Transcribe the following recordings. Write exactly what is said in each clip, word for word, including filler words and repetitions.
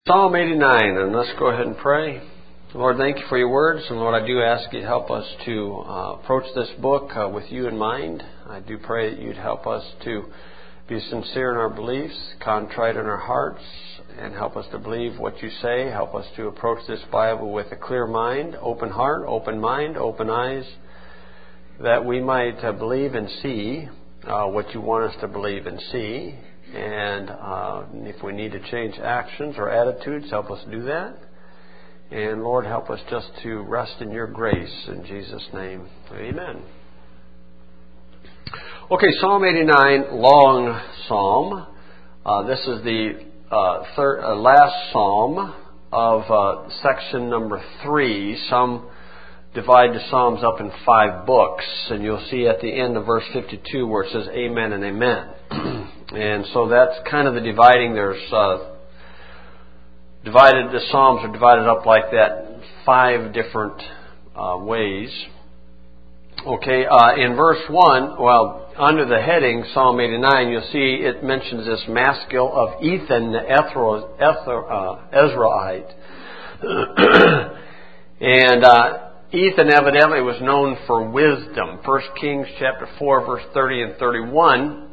Psalm eighty-nine, and let's go ahead and pray. Lord, thank you for your words, and Lord, I do ask you to help us to uh, approach this book uh, with you in mind. I do pray that you'd help us to be sincere in our beliefs, contrite in our hearts, and help us to believe what you say. Help us to approach this Bible with a clear mind, open heart, open mind, open eyes, that we might uh, believe and see uh, what you want us to believe and see. And uh, if we need to change actions or attitudes, help us do that. And Lord, help us just to rest in your grace. In Jesus' name, amen. Okay, Psalm eighty-nine, long psalm. Uh, this is the uh, third, uh, last psalm of uh, section number three. Some divide the Psalms up in five books. And you'll see at the end of verse fifty-two where it says amen and amen. And so that's kind of the dividing. There's uh, divided. The Psalms are divided up like that, five different uh, ways. Okay, uh, in verse one, well, under the heading Psalm eighty-nine, you'll see it mentions this maskil of Ethan the Ethro, Ethro, uh, Ezraite, and uh, Ethan evidently was known for wisdom. First Kings chapter four, verse thirty and thirty-one.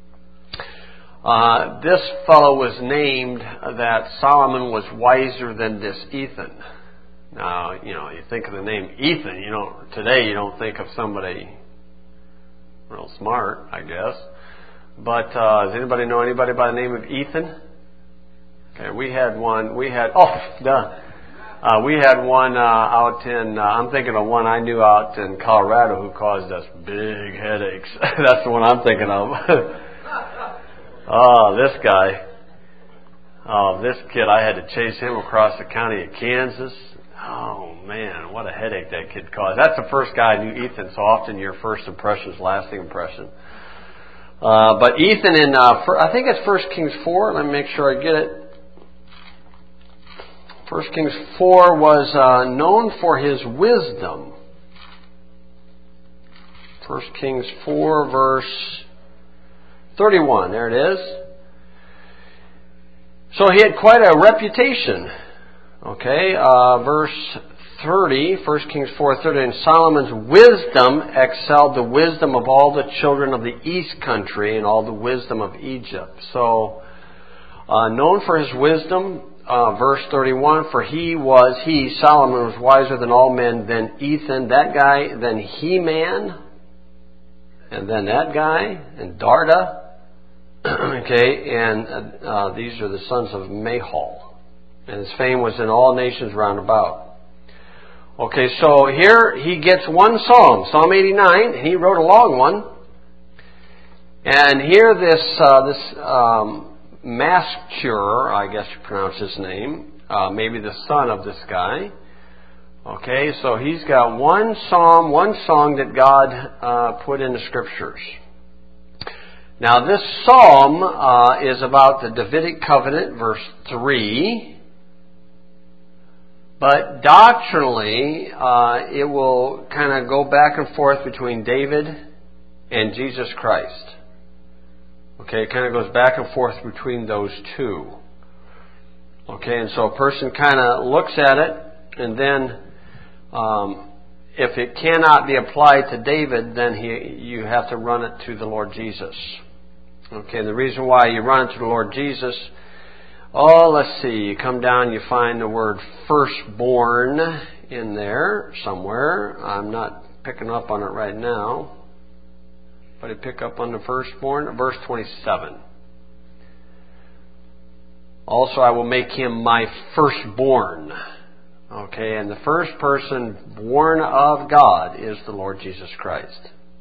Uh, this fellow was named that Solomon was wiser than this Ethan. Now, you know, you think of the name Ethan, you don't, today you don't think of somebody real smart, I guess. But, uh, does anybody know anybody by the name of Ethan? Okay, we had one, we had, oh, duh. Uh, we had one, uh, out in, uh, I'm thinking of one I knew out in Colorado who caused us big headaches. That's the one I'm thinking of. Oh, this guy. Oh, this kid, I had to chase him across the county of Kansas. Oh, man, what a headache that kid caused. That's the first guy I knew, Ethan. So often your first impression is lasting impression. Uh, but Ethan in, uh, I think it's First Kings four. Let me make sure I get it. First Kings four was uh, known for his wisdom. First Kings four, verse thirty-one, there it is. So he had quite a reputation. Okay, uh, verse thirty, First Kings four thirty, and Solomon's wisdom excelled the wisdom of all the children of the east country and all the wisdom of Egypt. So, uh, known for his wisdom, uh, verse thirty-one, for he was, he, Solomon, was wiser than all men, then Ethan, that guy, then He-Man, and then that guy, and Darda. Okay, and uh, these are the sons of Mahal. And his fame was in all nations round about. Okay, so here he gets one psalm, Psalm eighty-nine. He wrote a long one. And here this uh, this um, Maschur, I guess you pronounce his name, uh, maybe the son of this guy. Okay, so he's got one psalm, one song that God uh, put in the Scriptures. Now, this psalm uh, is about the Davidic covenant, verse three. But doctrinally, uh, it will kind of go back and forth between David and Jesus Christ. Okay, it kind of goes back and forth between those two. Okay, and so a person kind of looks at it, and then um, if it cannot be applied to David, then he, you have to run it to the Lord Jesus. Okay, and the reason why you run it to the Lord Jesus, oh, let's see, you come down, you find the word firstborn in there somewhere. I'm not picking up on it right now. But I pick up on the firstborn, verse twenty-seven. Also, I will make him my firstborn. Okay, and the first person born of God is the Lord Jesus Christ.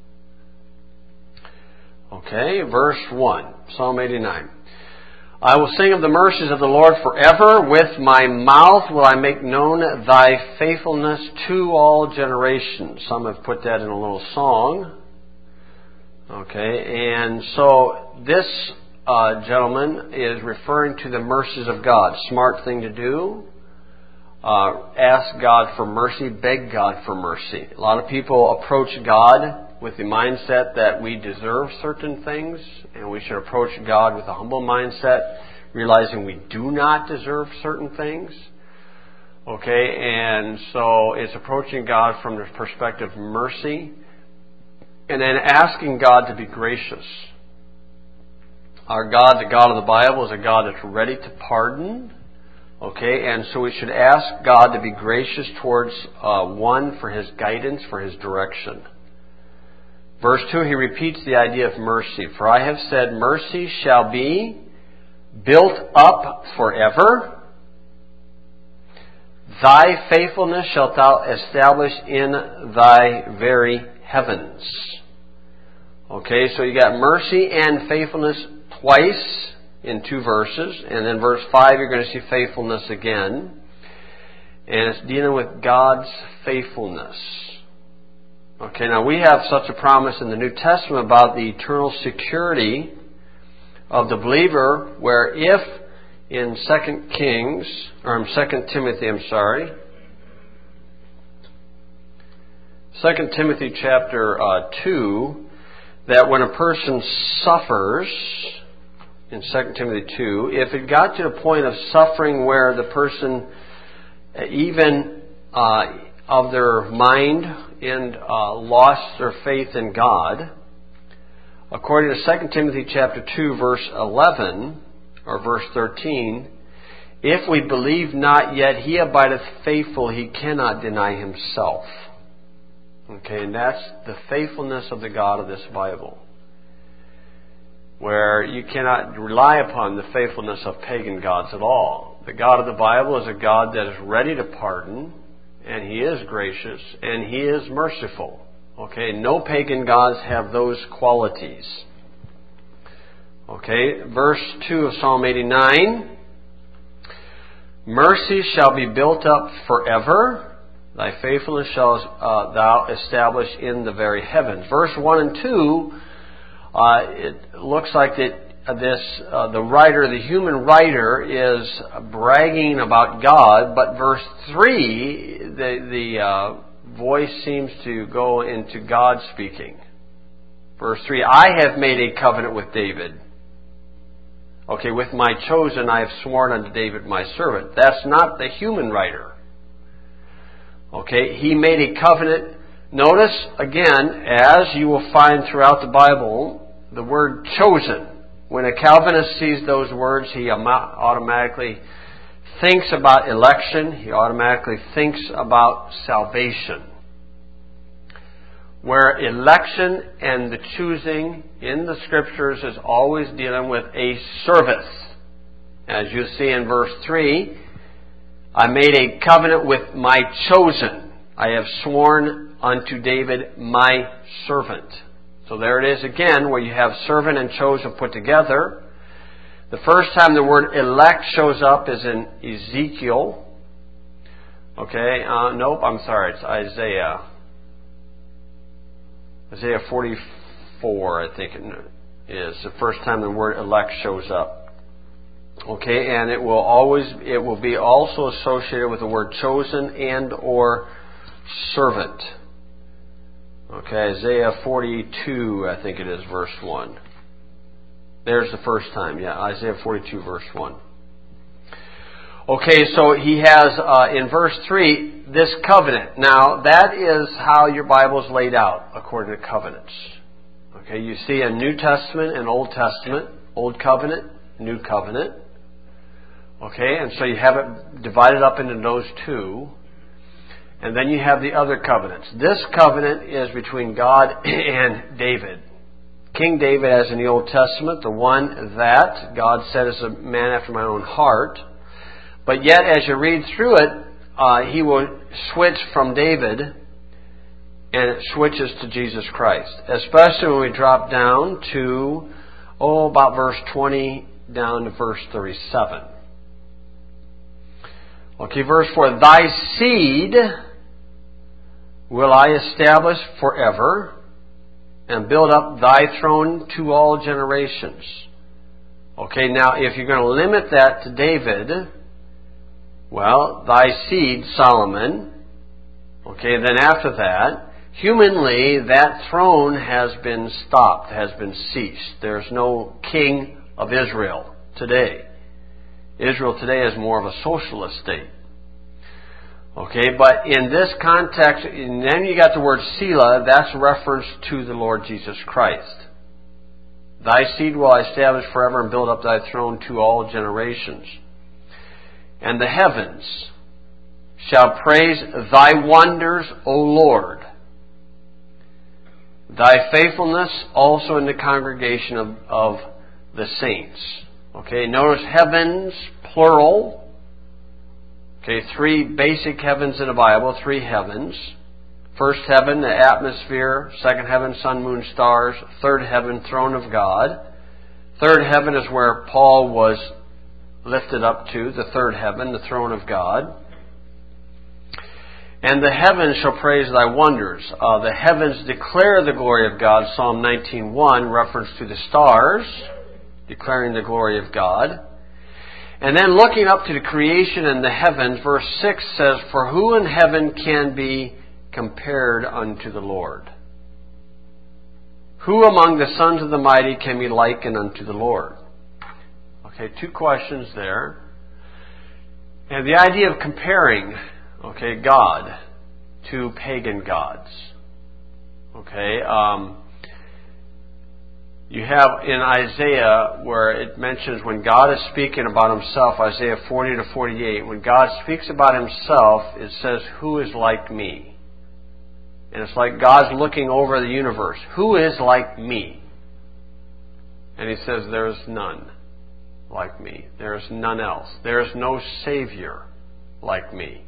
Okay, verse one, Psalm eighty-nine. I will sing of the mercies of the Lord forever. With my mouth will I make known thy faithfulness to all generations. Some have put that in a little song. Okay, and so this uh, gentleman is referring to the mercies of God. Smart thing to do. Uh, ask God for mercy, beg God for mercy. A lot of people approach God with the mindset that we deserve certain things, and we should approach God with a humble mindset, realizing we do not deserve certain things. Okay, and so it's approaching God from the perspective of mercy, and then asking God to be gracious. Our God, the God of the Bible, is a God that's ready to pardon. Okay, and so we should ask God to be gracious towards uh, one for His guidance, for His direction. Verse two, he repeats the idea of mercy. For I have said, mercy shall be built up forever. Thy faithfulness shalt thou establish in thy very heavens. Okay, so you got mercy and faithfulness twice in two verses. And then verse five, you're going to see faithfulness again. And it's dealing with God's faithfulness. Okay, now we have such a promise in the New Testament about the eternal security of the believer, where if in Second Kings, or Second Timothy, I'm sorry, Second Timothy chapter uh, two, that when a person suffers, in Second Timothy two, if it got to the point of suffering where the person, even uh, of their mind, and uh, lost their faith in God, according to Second Timothy chapter two, verse eleven, or verse thirteen, if we believe not, yet he abideth faithful, he cannot deny himself. Okay, and that's the faithfulness of the God of this Bible, where you cannot rely upon the faithfulness of pagan gods at all. The God of the Bible is a God that is ready to pardon, and He is gracious, and He is merciful. Okay, no pagan gods have those qualities. Okay, verse two of Psalm eighty-nine. Mercy shall be built up forever. Thy faithfulness shall uh, thou establish in the very heavens. Verse one and two, uh, it looks like that uh, this uh, the writer, the human writer, is bragging about God, but verse three, the the uh, voice seems to go into God speaking. Verse three, I have made a covenant with David. Okay, with my chosen I have sworn unto David my servant. That's not the human writer. Okay, he made a covenant. Notice, again, as you will find throughout the Bible, the word chosen. When a Calvinist sees those words, he automatically thinks about election. He automatically thinks about salvation. Where election and the choosing in the Scriptures is always dealing with a service. As you see in verse three, I made a covenant with my chosen. I have sworn unto David my servant. So there it is again, where you have servant and chosen put together. The first time the word elect shows up is in Ezekiel. Okay, uh, nope, I'm sorry, it's Isaiah. Isaiah forty-four, I think it is the first time the word elect shows up. Okay, and it will always, it will be also associated with the word chosen and or servant. Okay, Isaiah forty-two, I think it is, verse one. There's the first time, yeah, Isaiah forty-two, verse one. Okay, so he has, uh, in verse three, this covenant. Now, that is how your Bible is laid out, according to covenants. Okay, you see a New Testament and Old Testament, Old Covenant, New Covenant. Okay, and so you have it divided up into those two. And then you have the other covenants. This covenant is between God and David. King David, as in the Old Testament, the one that God said is a man after my own heart. But yet, as you read through it, uh, he will switch from David, and it switches to Jesus Christ. Especially when we drop down to, oh, about verse twenty down to verse thirty-seven. Okay, verse four. Thy seed will I establish forever, and build up thy throne to all generations. Okay, now if you're going to limit that to David, well, thy seed, Solomon. Okay, then after that, humanly, that throne has been stopped, has been ceased. There's no king of Israel today. Israel today is more of a socialist state. Okay, but in this context, and then you got the word Selah, that's reference to the Lord Jesus Christ. Thy seed will I establish forever and build up thy throne to all generations. And the heavens shall praise thy wonders, O Lord. Thy faithfulness also in the congregation of, of the saints. Okay, notice heavens, plural. Okay, three basic heavens in the Bible, three heavens. First heaven, the atmosphere. Second heaven, sun, moon, stars. Third heaven, throne of God. Third heaven is where Paul was lifted up to, the third heaven, the throne of God. And the heavens shall praise thy wonders. Uh, the heavens declare the glory of God, Psalm nineteen one, reference to the stars, declaring the glory of God. And then looking up to the creation and the heavens, verse six says, for who in heaven can be compared unto the Lord? Who among the sons of the mighty can be likened unto the Lord? Okay, two questions there. And the idea of comparing, okay, God to pagan gods. Okay, um, you have in Isaiah where it mentions when God is speaking about Himself, Isaiah forty to forty-eight, when God speaks about Himself, it says, who is like me? And it's like God's looking over the universe. Who is like me? And He says, there is none like me. There is none else. There is no Savior like me.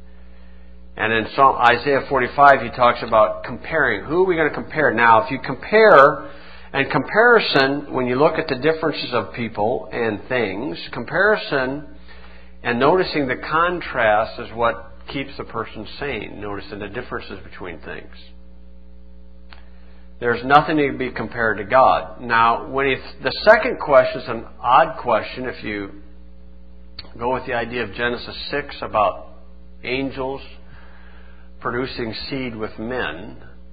And in Psalm, Isaiah forty-five, He talks about comparing. Who are we going to compare? Now, if you compare, and comparison, when you look at the differences of people and things, comparison and noticing the contrast is what keeps a person sane, noticing the differences between things. There's nothing to be compared to God. Now, when he, the second question is an odd question if you go with the idea of Genesis six about angels producing seed with men.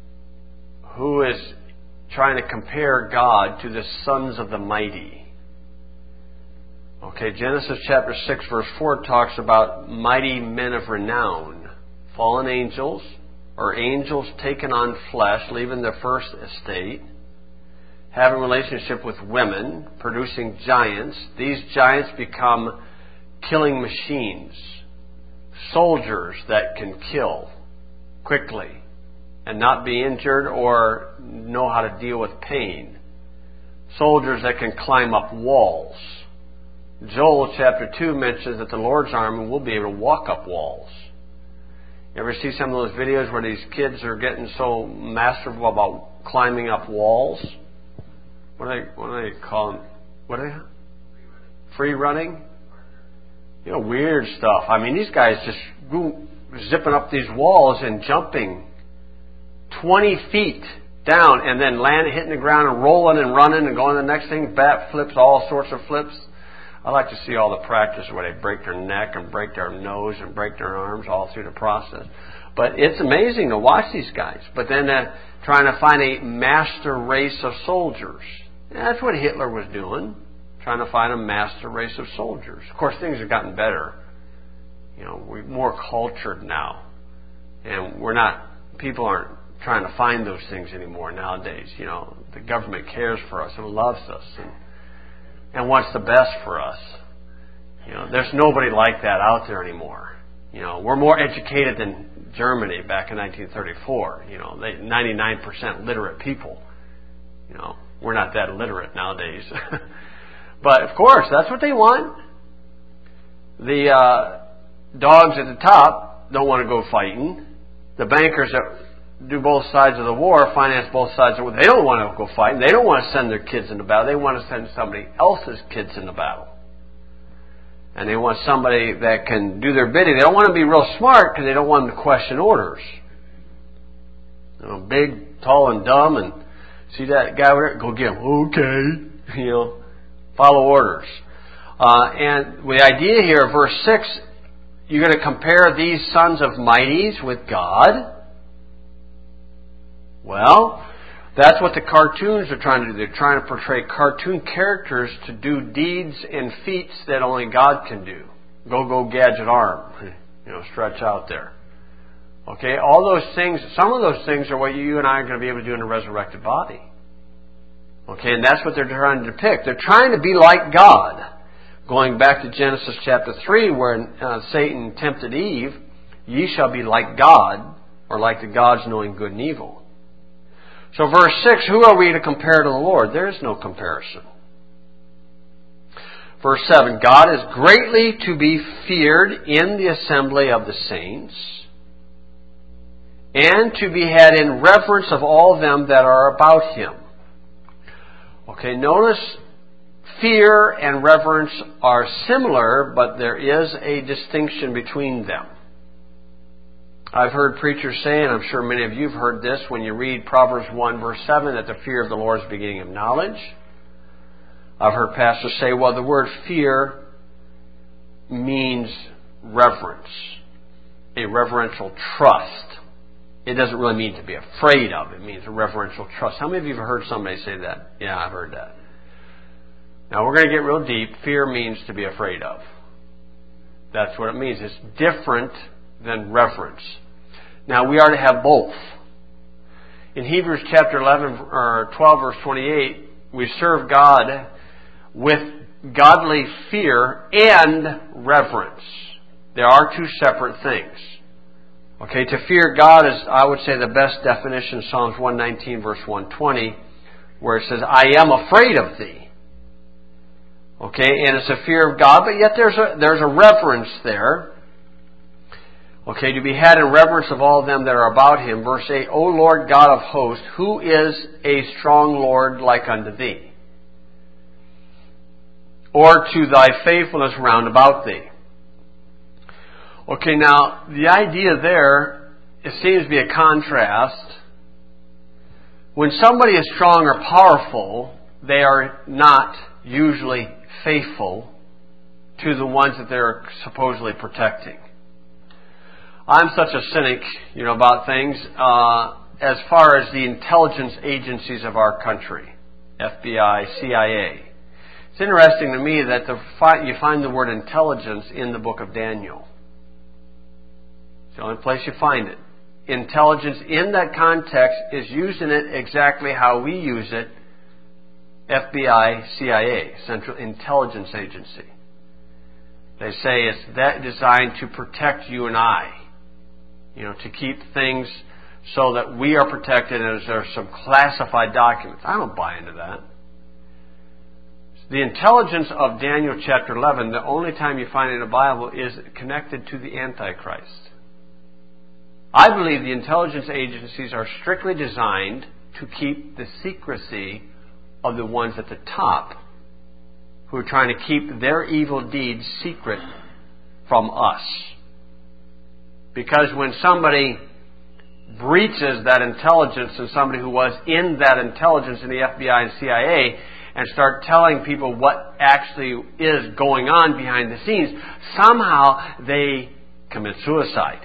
Who is trying to compare God to the sons of the mighty? Okay, Genesis chapter six verse four talks about mighty men of renown, fallen angels, or angels taken on flesh, leaving their first estate, having a relationship with women, producing giants. These giants become killing machines, soldiers that can kill quickly and not be injured or know how to deal with pain. Soldiers that can climb up walls. Joel chapter two mentions that the Lord's army will be able to walk up walls. You ever see some of those videos where these kids are getting so masterful about climbing up walls? What do they, what do they call them? What are they? Free running? You know, weird stuff. I mean, these guys just go zipping up these walls and jumping twenty feet down and then landing, hitting the ground and rolling and running and going to the next thing, bat flips, all sorts of flips. I like to see all the practice where they break their neck and break their nose and break their arms all through the process. But it's amazing to watch these guys. But then uh, trying to find a master race of soldiers. And that's what Hitler was doing, trying to find a master race of soldiers. Of course, things have gotten better. You know, we're more cultured now. And we're not, people aren't trying to find those things anymore nowadays. You know, the government cares for us and loves us and, and wants the best for us. You know, there's nobody like that out there anymore. You know, we're more educated than Germany back in nineteen thirty-four. You know, they ninety-nine percent literate people. You know, we're not that illiterate nowadays. But of course, that's what they want. The uh, dogs at the top don't want to go fighting. The bankers that do both sides of the war, finance both sides of the war, they don't want to go fighting. They don't want to send their kids into battle. They want to send somebody else's kids into battle. And they want somebody that can do their bidding. They don't want to be real smart because they don't want them to question orders. You know, big, tall, and dumb, and see that guy over there? Go get him. Okay. You know, follow orders. Uh, and the idea here, verse six, you're going to compare these sons of mighties with God. Well, That's what the cartoons are trying to do. They're trying to portray cartoon characters to do deeds and feats that only God can do. Go, go, gadget arm. You know, stretch out there. Okay, all those things, some of those things are what you and I are going to be able to do in a resurrected body. Okay, and that's what they're trying to depict. They're trying to be like God. Going back to Genesis chapter three, where uh, Satan tempted Eve, ye shall be like God, or like the gods knowing good and evil. So verse six, who are we to compare to the Lord? There is no comparison. Verse seven, God is greatly to be feared in the assembly of the saints, and to be had in reverence of all them that are about Him. Okay, notice fear and reverence are similar, but there is a distinction between them. I've heard preachers say, and I'm sure many of you have heard this when you read Proverbs one verse seven, that the fear of the Lord is the beginning of knowledge. I've heard pastors say, well, the word fear means reverence, a reverential trust. It doesn't really mean to be afraid of. It means a reverential trust. How many of you have heard somebody say that? Yeah, I've heard that. Now, we're going to get real deep. Fear means to be afraid of. That's what it means. It's different than reverence. Now, we are to have both. In Hebrews chapter eleven or twelve, verse twenty-eight, we serve God with godly fear and reverence. There are two separate things. Okay, to fear God is, I would say, the best definition, Psalms one nineteen, verse one twenty, where it says, I am afraid of thee. Okay, and it's a fear of God, but yet there's a, there's a reverence there. Okay, to be had in reverence of all them that are about Him. Verse eight, O Lord God of hosts, who is a strong Lord like unto thee? Or to thy faithfulness round about thee. Okay, now, the idea there, it seems to be a contrast. When somebody is strong or powerful, they are not usually faithful to the ones that they're supposedly protecting. I'm such a cynic, you know, about things, uh, as far as the intelligence agencies of our country, F B I, C I A. It's interesting to me that the, you find the word intelligence in the book of Daniel. It's the only place you find it. Intelligence in that context is using it exactly how we use it, F B I, C I A, Central Intelligence Agency. They say it's that designed to protect you and I. You know, to keep things so that we are protected as there are some classified documents. I don't buy into that. The intelligence of Daniel chapter eleven, the only time you find it in the Bible, is connected to the Antichrist. I believe the intelligence agencies are strictly designed to keep the secrecy of the ones at the top who are trying to keep their evil deeds secret from us. Because when somebody breaches that intelligence, and somebody who was in that intelligence in the F B I and C I A, and start telling people what actually is going on behind the scenes, somehow they commit suicide.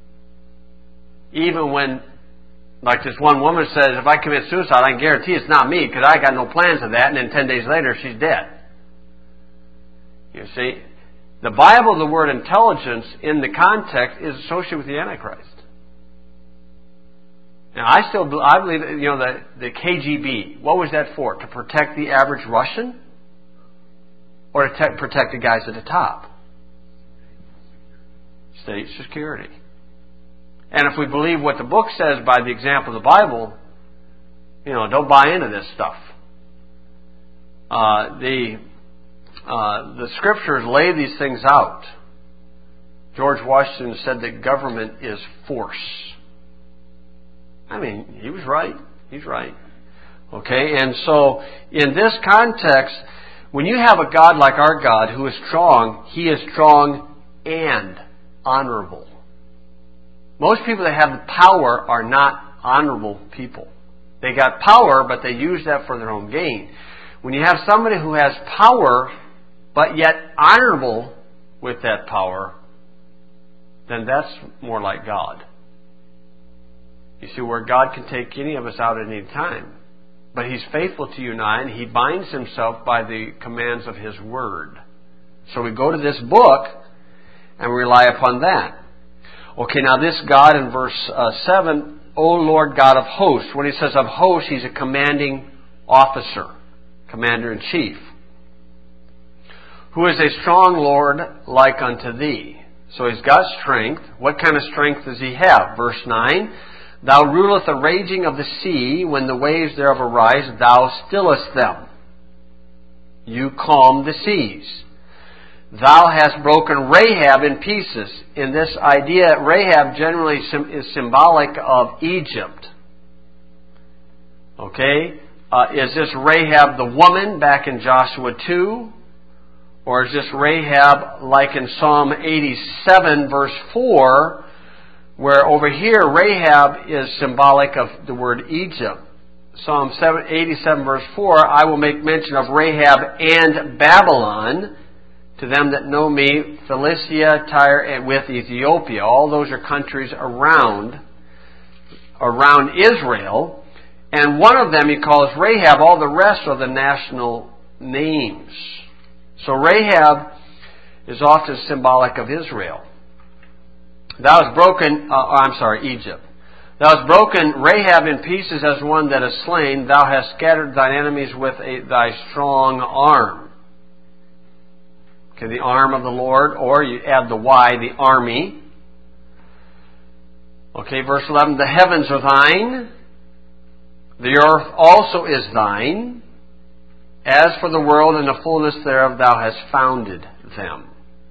Even when, like this one woman says, if I commit suicide, I can guarantee it's not me because I got no plans of that, and then ten days later she's dead. You see, the Bible, the word intelligence in the context is associated with the Antichrist. Now, I still I believe, you know, the, the K G B, what was that for? To protect the average Russian? Or to te- protect the guys at the top? State security. And if we believe what the book says by the example of the Bible, you know, don't buy into this stuff. Uh, the uh, the Scriptures lay these things out. George Washington said that government is force. I mean, he was right. He's right. Okay, and so in this context, when you have a God like our God who is strong, He is strong and honorable. Most people that have power are not honorable people. They got power, but they use that for their own gain. When you have somebody who has power, but yet honorable with that power, then that's more like God. You see, where God can take any of us out at any time, but He's faithful to you and I, and He binds Himself by the commands of His Word. So we go to this book and rely upon that. Okay, now this God in verse uh, seven, O Lord God of hosts. When He says of hosts, He's a commanding officer, commander-in-chief. Who is a strong Lord like unto Thee. So He's got strength. What kind of strength does He have? Verse nine, Thou rulest the raging of the sea, when the waves thereof arise, Thou stillest them. You calm the seas. Thou hast broken Rahab in pieces. In this idea, Rahab generally is symbolic of Egypt. Okay? Uh, is this Rahab the woman back in Joshua two? Or is this Rahab like in Psalm eighty-seven verse four, where over here Rahab is symbolic of the word Egypt? Psalm eighty-seven verse four, I will make mention of Rahab and Babylon to them that know me, Philistia, Tyre, and with Ethiopia. All those are countries around, around Israel. And one of them he calls Rahab. All the rest are the national names. So Rahab is often symbolic of Israel. Thou hast broken, uh, I'm sorry, Egypt. Thou hast broken Rahab in pieces as one that is slain. Thou hast scattered thine enemies with a, thy strong arm. Okay, the arm of the Lord, or you add the Y, the army. Okay, verse eleven, the heavens are thine, the earth also is thine. As for the world and the fullness thereof, thou hast founded them.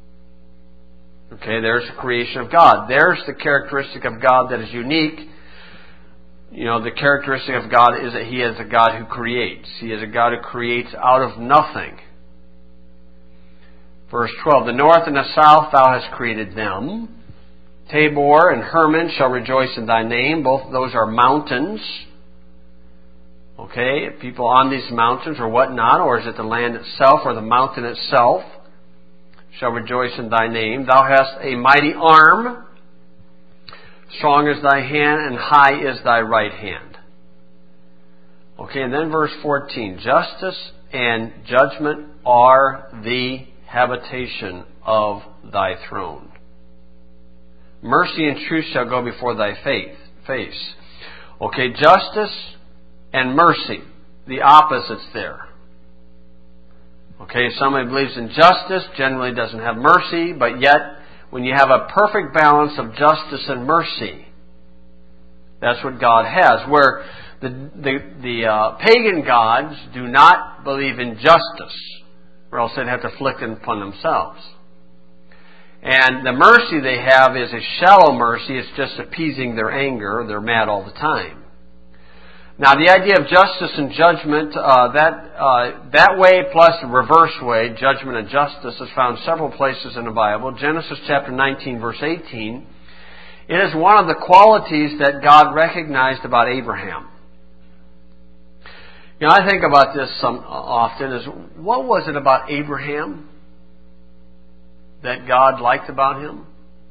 Okay, there's the creation of God. There's the characteristic of God that is unique. You know, the characteristic of God is that He is a God who creates. He is a God who creates out of nothing. Verse twelve, the north and the south thou hast created them. Tabor and Hermon shall rejoice in thy name. Both of those are mountains. Okay, people on these mountains or whatnot, or is it the land itself or the mountain itself, shall rejoice in thy name. Thou hast a mighty arm, strong is thy hand, and high is thy right hand. Okay, and then verse fourteen, justice and judgment are the habitation of thy throne. Mercy and truth shall go before thy faith, face. Okay, justice and mercy, the opposites there. Okay, somebody believes in justice, generally doesn't have mercy, but yet when you have a perfect balance of justice and mercy, that's what God has. Where the the, the uh, pagan gods do not believe in justice, or else they'd have to afflict it upon themselves. And the mercy they have is a shallow mercy. It's just appeasing their anger. They're mad all the time. Now, the idea of justice and judgment, uh, that uh, that way plus the reverse way, judgment and justice, is found several places in the Bible. Genesis chapter nineteen, verse eighteen. It is one of the qualities that God recognized about Abraham. You know, I think about this some often, is what was it about Abraham that God liked about him?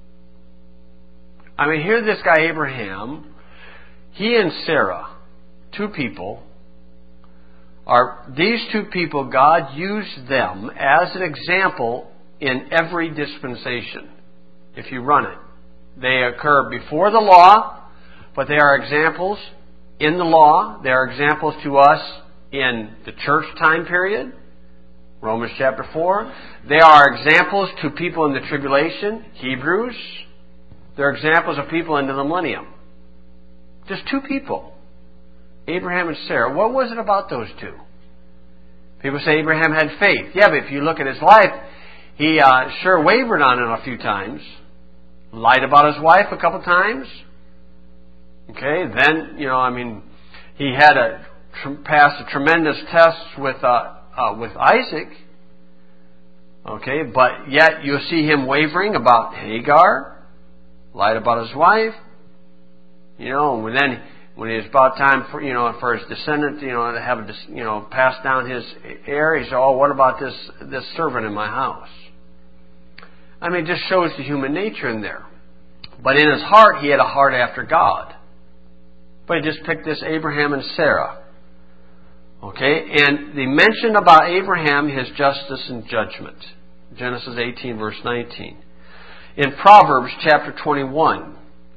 I mean, here this guy Abraham, he and Sarah, two people, are these two people, God used them as an example in every dispensation, if you run it. They occur before the law, but they are examples in the law. They are examples to us in the church time period, Romans chapter four. They are examples to people in the tribulation, Hebrews. They're examples of people in the millennium. Just two people, Abraham and Sarah. What was it about those two? People say Abraham had faith. Yeah, but if you look at his life, he uh, sure wavered on it a few times. Lied about his wife a couple times. Okay, then, you know, I mean, he had a tr- passed a tremendous test with uh, uh, with Isaac. Okay, but yet you see him wavering about Hagar, lied about his wife. You know, and then when it was about time for you know for his descendant, you know, to have a, you know pass down his heir, he said, "Oh, what about this this servant in my house?" I mean, it just shows the human nature in there. But in his heart, he had a heart after God. But he just picked this Abraham and Sarah. Okay, and the mention about Abraham, his justice and judgment. Genesis eighteen, verse nineteen. In Proverbs chapter twenty-one,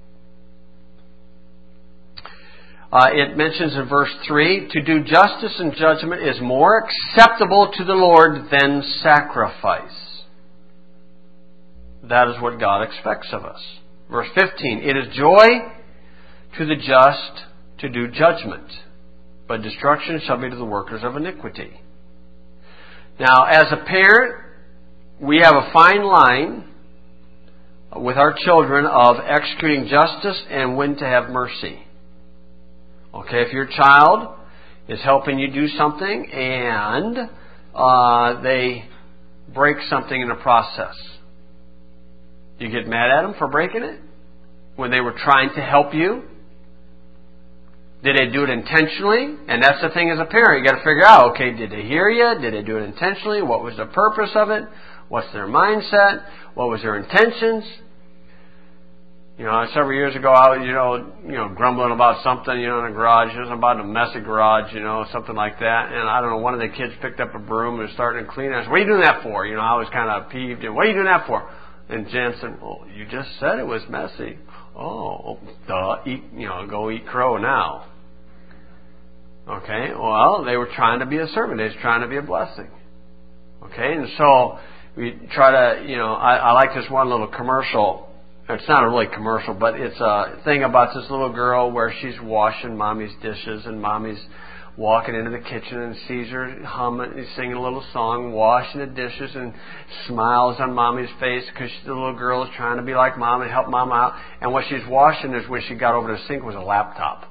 uh, it mentions in verse three, to do justice and judgment is more acceptable to the Lord than sacrifice. That is what God expects of us. Verse fifteen, it is joy to the just to do judgment, but destruction shall be to the workers of iniquity. Now, as a parent, we have a fine line with our children of executing justice and when to have mercy. Okay, if your child is helping you do something and uh, they break something in the process, you get mad at them for breaking it when they were trying to help you? Did they do it intentionally? And that's the thing as a parent. You got to figure out, okay, did they hear you? Did they do it intentionally? What was the purpose of it? What's their mindset? What was their intentions? You know, several years ago, I was, you know, you know, grumbling about something, you know, in the garage. It was about a messy garage, you know, something like that. And I don't know, one of the kids picked up a broom and started cleaning. I said, what are you doing that for? You know, I was kind of peeved. And what are you doing that for? And Jen said, well, you just said it was messy. Oh, duh, eat, you know, go eat crow now. Okay, well, they were trying to be a servant. They were trying to be a blessing. Okay, and so we try to, you know, I, I like this one little commercial. It's not a really commercial, but it's a thing about this little girl where she's washing mommy's dishes, and mommy's walking into the kitchen and sees her humming, singing a little song, washing the dishes, and smiles on mommy's face because the little girl is trying to be like mom and help mom out. And what she's washing is when she got over to the sink was a laptop.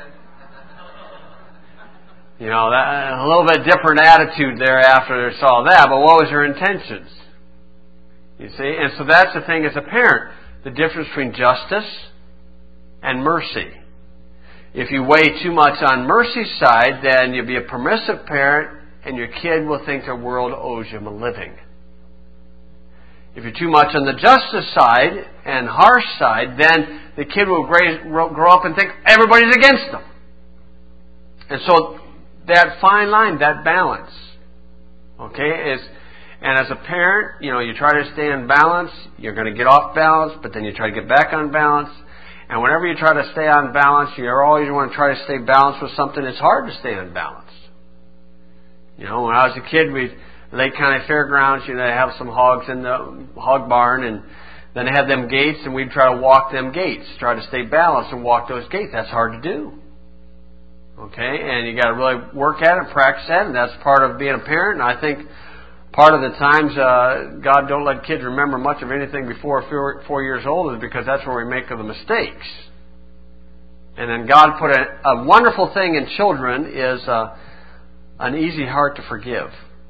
You know, that, a little bit different attitude there after they saw that, but what was her intentions? You see? And so that's the thing as a parent, the difference between justice and mercy. If you weigh too much on mercy's side, then you'll be a permissive parent and your kid will think the world owes him a living. If you're too much on the justice side and harsh side, then the kid will grow up and think everybody's against them. And so that fine line, that balance, okay, is, and as a parent, you know, you try to stay in balance, you're going to get off balance, but then you try to get back on balance. And whenever you try to stay on balance, you always want to try to stay balanced with something. It's hard to stay unbalanced. You know, when I was a kid, we Lake County Fairgrounds, you know, they have some hogs in the hog barn, and then they had them gates, and we'd try to walk them gates, try to stay balanced and walk those gates. That's hard to do. Okay, and you got to really work at it, practice at it, and that's part of being a parent. And I think part of the times uh, God don't let kids remember much of anything before four, four years old is because that's where we make the mistakes. And then God put a, a wonderful thing in children is uh, an easy heart to forgive.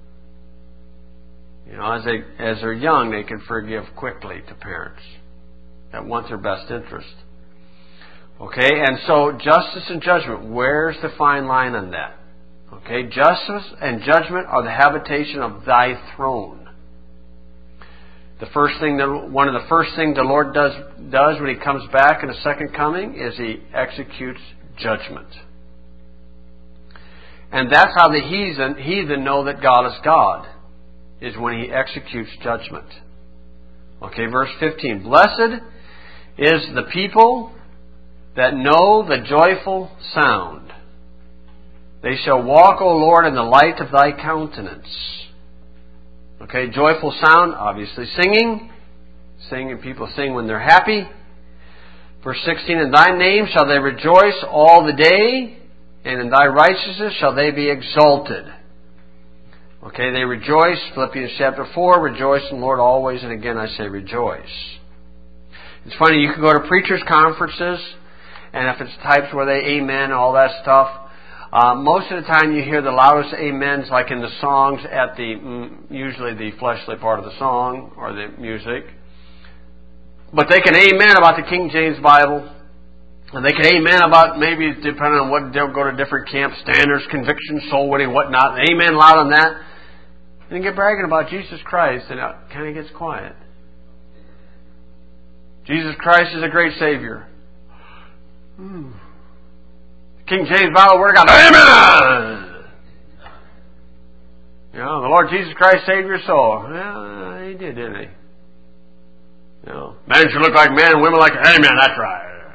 You know, as they as they're young, they can forgive quickly to parents that want their best interest. Okay, and so justice and judgment, where's the fine line on that? Okay, justice and judgment are the habitation of thy throne. The first thing that one of the first things the Lord does does when He comes back in the second coming is He executes judgment. And that's how the heathen, heathen know that God is God, is when He executes judgment. Okay, verse fifteen. Blessed is the people that know the joyful sound. They shall walk, O Lord, in the light of Thy countenance. Okay, joyful sound, obviously singing. Singing, people sing when they're happy. Verse sixteen, in Thy name shall they rejoice all the day, and in Thy righteousness shall they be exalted. Okay, they rejoice. Philippians chapter four, rejoice in the Lord always, and again I say rejoice. It's funny, you can go to preachers' conferences, and if it's types where they amen and all that stuff, uh, most of the time you hear the loudest amens like in the songs at the, mm, usually the fleshly part of the song or the music. But they can amen about the King James Bible, and they can amen about maybe, depending on what, they'll go to different camps, standards, conviction, soul winning, whatnot, and amen loud on that. And then get bragging about Jesus Christ, and it kind of gets quiet. Jesus Christ is a great Savior. Hmm. King James Bible, Word of God, amen! You know, the Lord Jesus Christ saved your soul. Yeah, He did, didn't He? You know, men should look like men and women like, hey man, that's right.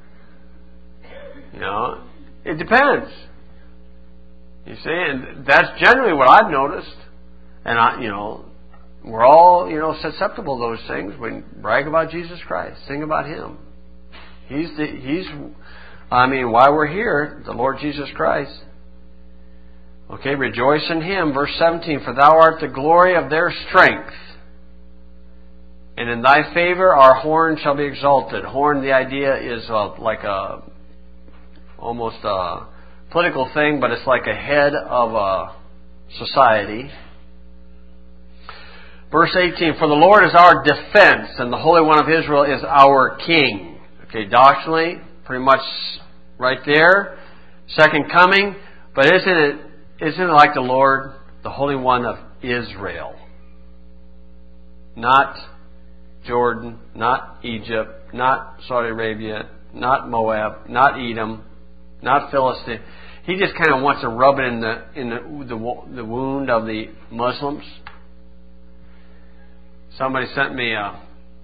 You know, it depends. You see, and that's generally what I've noticed. And I, you know, we're all, you know, susceptible to those things. We brag about Jesus Christ, sing about Him. He's the, He's, I mean, why we're here, the Lord Jesus Christ. Okay, rejoice in Him. Verse seventeen, for Thou art the glory of their strength. And in Thy favor our horn shall be exalted. Horn, the idea is uh, like a, almost a political thing, but it's like a head of a society. Verse eighteen, for the Lord is our defense, and the Holy One of Israel is our King. Okay, doctrinally, pretty much right there. Second coming, but isn't it, isn't it like the Lord, the Holy One of Israel? Not Jordan, not Egypt, not Saudi Arabia, not Moab, not Edom, not Philistine. He just kind of wants to rub it in the in the, the, the wound of the Muslims. Somebody sent me a,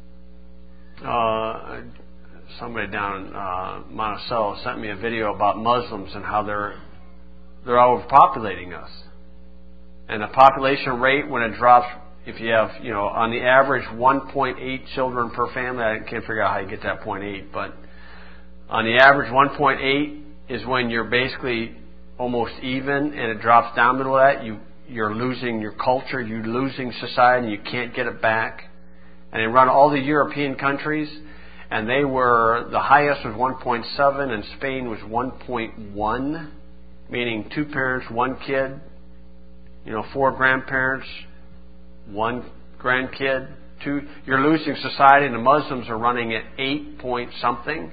uh, somebody down in uh, Monticello sent me a video about Muslims and how they're they're overpopulating us, and the population rate when it drops. If you have, you know, on the average one point eight children per family, I can't figure out how you get that point eight, but on the average one point eight is when you're basically almost even, and it drops down below that, you, you're losing your culture, you're losing society, and you can't get it back. And they run all the European countries, and they were, the highest was one point seven, and Spain was one point one, meaning two parents, one kid, you know, four grandparents, one grandkid, two. You're losing society, and the Muslims are running at eight point something,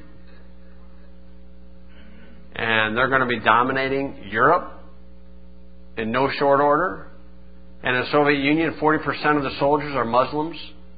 and they're going to be dominating Europe in no short order. And in the Soviet Union, forty percent of the soldiers are Muslims.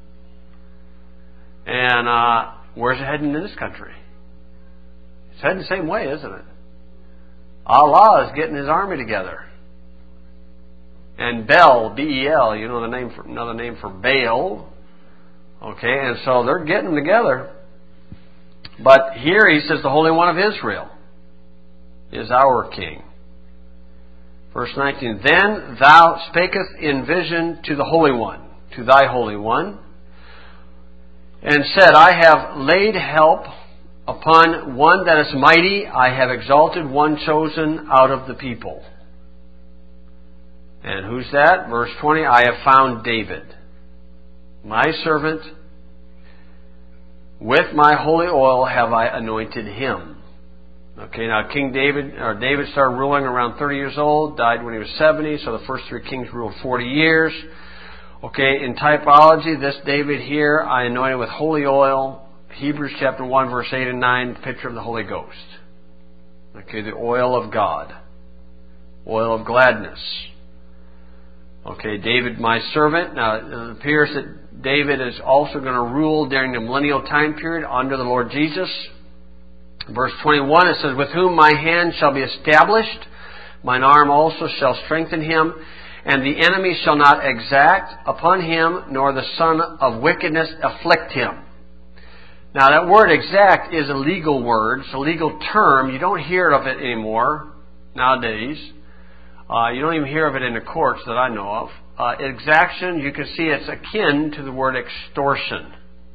And uh, where's it heading in this country? It's heading the same way, isn't it? Allah is getting His army together. And Bel, B E L, you know the name for, another name for Baal. Okay, and so they're getting together. But here he says the Holy One of Israel is our King. Verse nineteen, then thou spakest in vision to the Holy One, to thy Holy One, and said, I have laid help upon one that is mighty, I have exalted one chosen out of the people. And who's that? Verse twenty, I have found David, my servant. With my holy oil have I anointed him. Okay, now King David, or David started ruling around thirty years old, died when he was seventy, so the first three kings ruled forty years. Okay, in typology, this David here, I anointed with holy oil. Hebrews chapter one, verse eight and nine, picture of the Holy Ghost. Okay, the oil of God. Oil of gladness. Okay, David, my servant. Now, it appears that David is also going to rule during the millennial time period under the Lord Jesus. Verse twenty-one, it says, with whom my hand shall be established, mine arm also shall strengthen him, and the enemy shall not exact upon him, nor the son of wickedness afflict him. Now, that word exact is a legal word. It's a legal term. You don't hear of it anymore nowadays. Uh, you don't even hear of it in the courts that I know of. Uh, exaction, you can see it's akin to the word extortion.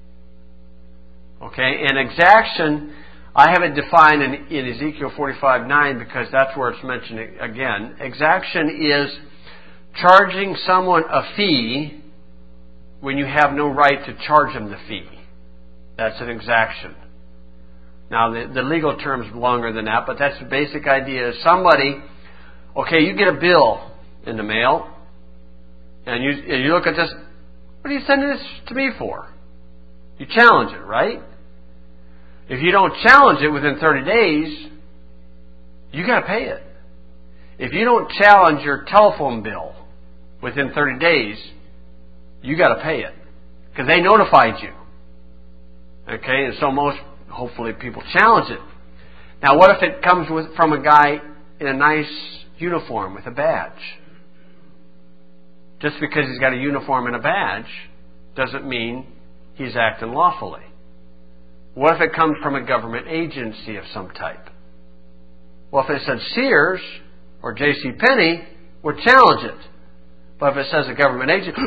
Okay, and exaction, I have it defined in, in Ezekiel forty-five nine because that's where it's mentioned again. Exaction is charging someone a fee when you have no right to charge them the fee. That's an exaction. Now, the, the legal term's longer than that, but that's the basic idea. Somebody... Okay, you get a bill in the mail, and you, and you look at this, what are you sending this to me for? You challenge it, right? If you don't challenge it within thirty days, you got to pay it. If you don't challenge your telephone bill within thirty days, you got to pay it, because they notified you. Okay, and so most, hopefully, people challenge it. Now, what if it comes with, from a guy in a nice uniform with a badge? just because he's got a uniform and a badge doesn't mean he's acting lawfully. What if it comes from a government agency of some type? Well, if it said Sears or J C Penney, we'll challenge it. But if it says a government agency,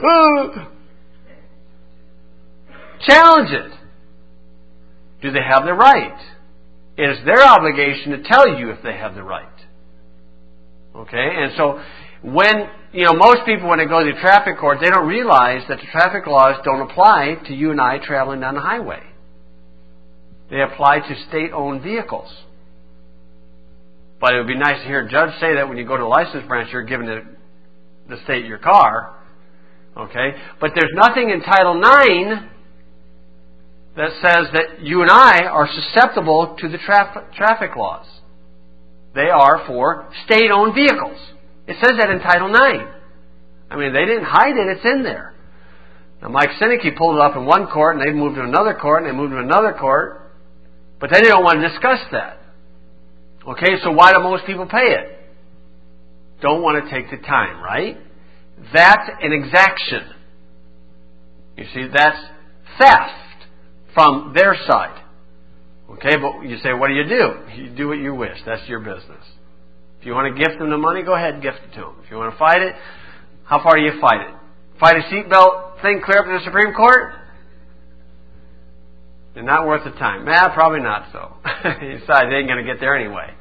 challenge it. Do they have the right? It is their obligation to tell you if they have the right. Okay? And so, when, you know, most people, when they go to the traffic court, they don't realize that the traffic laws don't apply to you and I traveling down the highway. They apply to state-owned vehicles. But it would be nice to hear a judge say that when you go to the license branch, you're giving the, the state your car. Okay? But there's nothing in Title nine that says that you and I are susceptible to the traf- traffic laws. They are for state-owned vehicles. It says that in Title nine. I mean, they didn't hide it. It's in there. Now, Mike Sinicki pulled it up in one court, and they moved to another court, and they moved to another court. But they don't want to discuss that. Okay, so why do most people pay it? Don't want to take the time, right? That's an exaction. You see, that's theft from their side. Okay, but you say, what do you do? You do what you wish. That's your business. If you want to gift them the money, go ahead and gift it to them. If you want to fight it, how far do you fight it? Fight a seatbelt thing clear up to the Supreme Court? They're not worth the time. Nah, probably not so. Besides, they ain't going to get there anyway.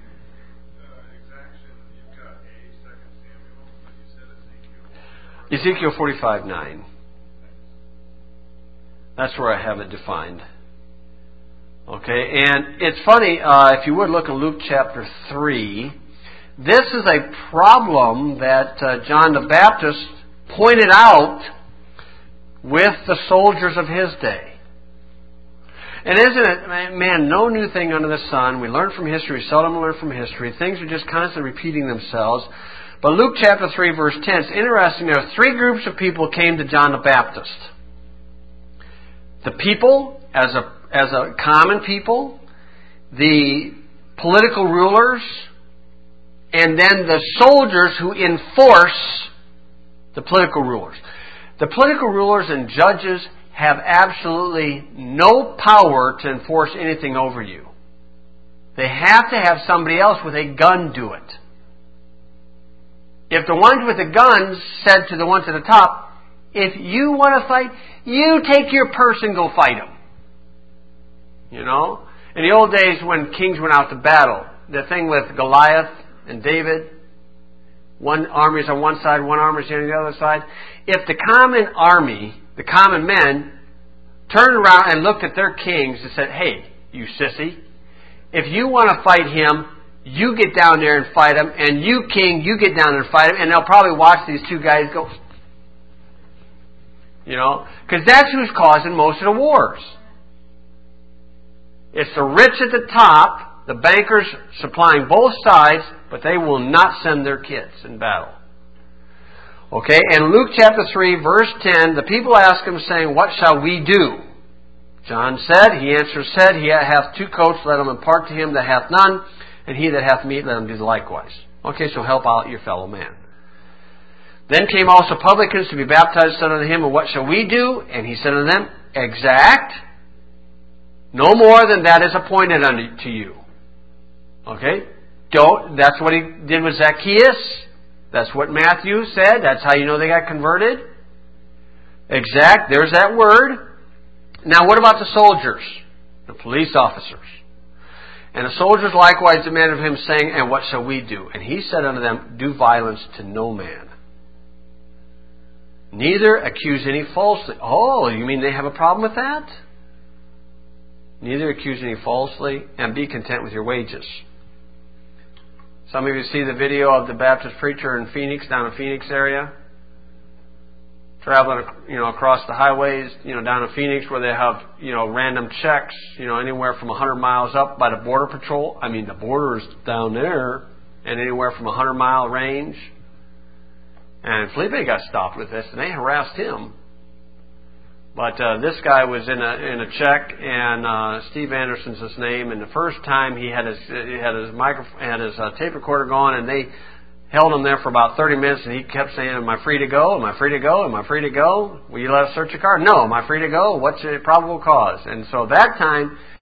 Ezekiel forty-five nine. That's where I have it defined. Okay, and it's funny, uh, if you would look at Luke chapter three, this is a problem that uh, John the Baptist pointed out with the soldiers of his day. And isn't it, man, no new thing under the sun. We learn from history, we seldom learn from history. Things are just constantly repeating themselves. But Luke chapter three, verse ten, it's interesting. There are three groups of people came to John the Baptist. The people, as a, as a common people, the political rulers, and then the soldiers who enforce the political rulers. The political rulers and judges have absolutely no power to enforce anything over you. They have to have somebody else with a gun do it. If the ones with the guns said to the ones at the top, if you want to fight, you take your purse and go fight them. You know? In the old days when kings went out to battle, the thing with Goliath and David, one army is on one side, one army is on the other side. If the common army, the common men, turned around and looked at their kings and said, hey, you sissy, if you want to fight him, you get down there and fight him, and you, king, you get down there and fight him, and they'll probably watch these two guys go, you know, because that's who's causing most of the wars. It's the rich at the top, the bankers supplying both sides, but they will not send their kids in battle. Okay, and Luke chapter three, verse ten, the people ask him, saying, what shall we do? John said, he answered, said, he hath two coats, let him impart to him that hath none, and he that hath meat, let him do likewise. Okay, so help out your fellow man. Then came also publicans to be baptized, said unto him, and what shall we do? And he said unto them, exact, no more than that is appointed unto you. Okay? Don't, that's what he did with Zacchaeus. That's what Matthew said. That's how you know they got converted. Exact, there's that word. Now what about the soldiers? The police officers. And the soldiers likewise demanded of him, saying, and what shall we do? And he said unto them, do violence to no man. Neither accuse any falsely. Oh, you mean they have a problem with that? Neither accuse any falsely, and be content with your wages. Some of you see the video of the Baptist preacher in Phoenix, down in Phoenix area, traveling, you know, across the highways, you know, down in Phoenix, where they have, you know, random checks, you know, anywhere from one hundred miles up by the Border Patrol. I mean, the border's down there, and anywhere from a one hundred mile range. And Felipe got stopped with this, and they harassed him. But uh, this guy was in a in a check, and uh, Steve Anderson's his name. And the first time he had his he had his microphone, had his uh, tape recorder going, and they held him there for about thirty minutes, and he kept saying, am I free to go? Am I free to go? Am I free to go? Will you let us search your car? No. Am I free to go? What's the probable cause? And so that time,